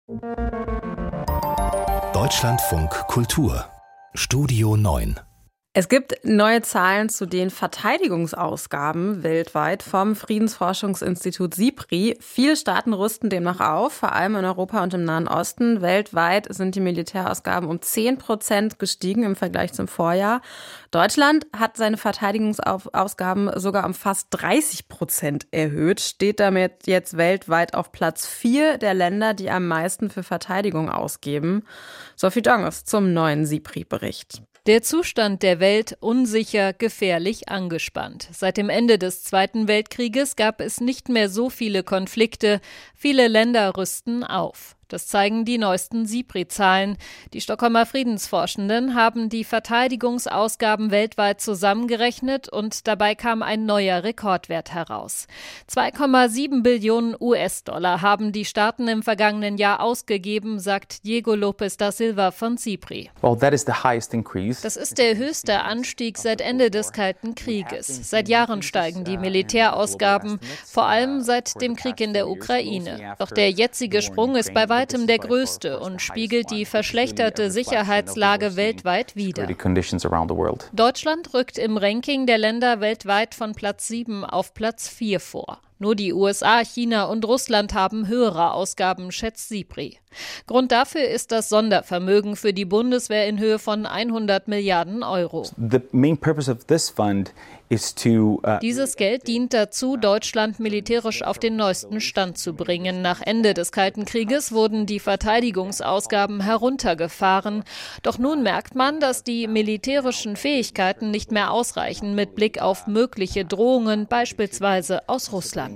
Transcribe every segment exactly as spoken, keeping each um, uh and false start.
Deutschlandfunk Kultur Studio neun. Es gibt neue Zahlen zu den Verteidigungsausgaben weltweit vom Friedensforschungsinstitut SIPRI. Viele Staaten rüsten demnach auf, vor allem in Europa und im Nahen Osten. Weltweit sind die Militärausgaben um zehn Prozent gestiegen im Vergleich zum Vorjahr. Deutschland hat seine Verteidigungsausgaben sogar um fast dreißig Prozent erhöht, steht damit jetzt weltweit auf Platz vier der Länder, die am meisten für Verteidigung ausgeben. Sophie Dongos zum neuen SIPRI-Bericht. Der Zustand der Welt unsicher, gefährlich, angespannt. Seit dem Ende des Zweiten Weltkrieges gab es nicht mehr so viele Konflikte. Viele Länder rüsten auf. Das zeigen die neuesten SIPRI-Zahlen. Die Stockholmer Friedensforschenden haben die Verteidigungsausgaben weltweit zusammengerechnet und dabei kam ein neuer Rekordwert heraus. zwei Komma sieben Billionen U S-Dollar haben die Staaten im vergangenen Jahr ausgegeben, sagt Diego Lopez da Silva von SIPRI. Das ist der höchste Anstieg seit Ende des Kalten Krieges. Seit Jahren steigen die Militärausgaben, vor allem seit dem Krieg in der Ukraine. Doch der jetzige Sprung ist bei weitem der größte und spiegelt die verschlechterte Sicherheitslage weltweit wider. Deutschland rückt im Ranking der Länder weltweit von Platz sieben auf Platz vier vor. Nur die U S A, China und Russland haben höhere Ausgaben, schätzt SIPRI. Grund dafür ist das Sondervermögen für die Bundeswehr in Höhe von hundert Milliarden Euro. The main purpose of this fund is to, uh, Dieses Geld dient dazu, Deutschland militärisch auf den neuesten Stand zu bringen. Nach Ende des Kalten Krieges wurden die Verteidigungsausgaben heruntergefahren. Doch nun merkt man, dass die militärischen Fähigkeiten nicht mehr ausreichen mit Blick auf mögliche Drohungen, beispielsweise aus Russland.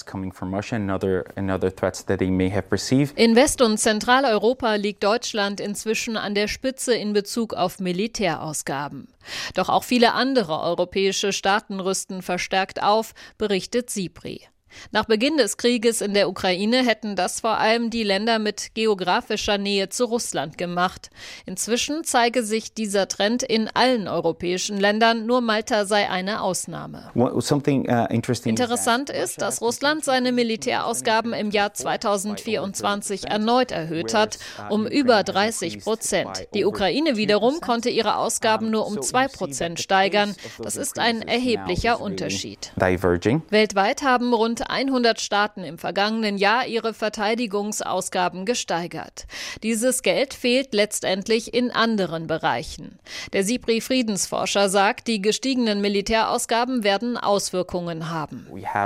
In West- und Zentraleuropa liegt Deutschland inzwischen an der Spitze in Bezug auf Militärausgaben. Doch auch viele andere europäische Staaten rüsten verstärkt auf, berichtet SIPRI. Nach Beginn des Krieges in der Ukraine hätten das vor allem die Länder mit geografischer Nähe zu Russland gemacht. Inzwischen zeige sich dieser Trend in allen europäischen Ländern, nur Malta sei eine Ausnahme. Interessant ist, dass Russland seine Militärausgaben im Jahr zweitausendvierundzwanzig erneut erhöht hat, um über dreißig Prozent. Die Ukraine wiederum konnte ihre Ausgaben nur um zwei Prozent steigern. Das ist ein erheblicher Unterschied. Weltweit haben rund hundert Staaten im vergangenen Jahr ihre Verteidigungsausgaben gesteigert. Dieses Geld fehlt letztendlich in anderen Bereichen. Der SIPRI-Friedensforscher sagt, die gestiegenen Militärausgaben werden Auswirkungen haben.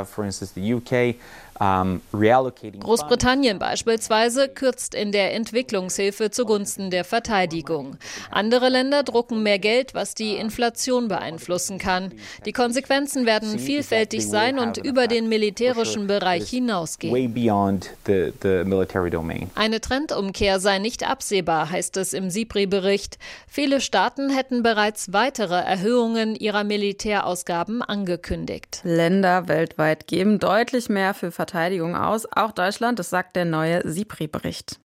Großbritannien beispielsweise kürzt in der Entwicklungshilfe zugunsten der Verteidigung. Andere Länder drucken mehr Geld, was die Inflation beeinflussen kann. Die Konsequenzen werden vielfältig sein und über den militärischen Bereich hinausgehen. Eine Trendumkehr sei nicht absehbar, heißt es im SIPRI-Bericht. Viele Staaten hätten bereits weitere Erhöhungen ihrer Militärausgaben angekündigt. Länder weltweit geben deutlich mehr für Verteidigung aus, auch Deutschland, das sagt der neue SIPRI-Bericht.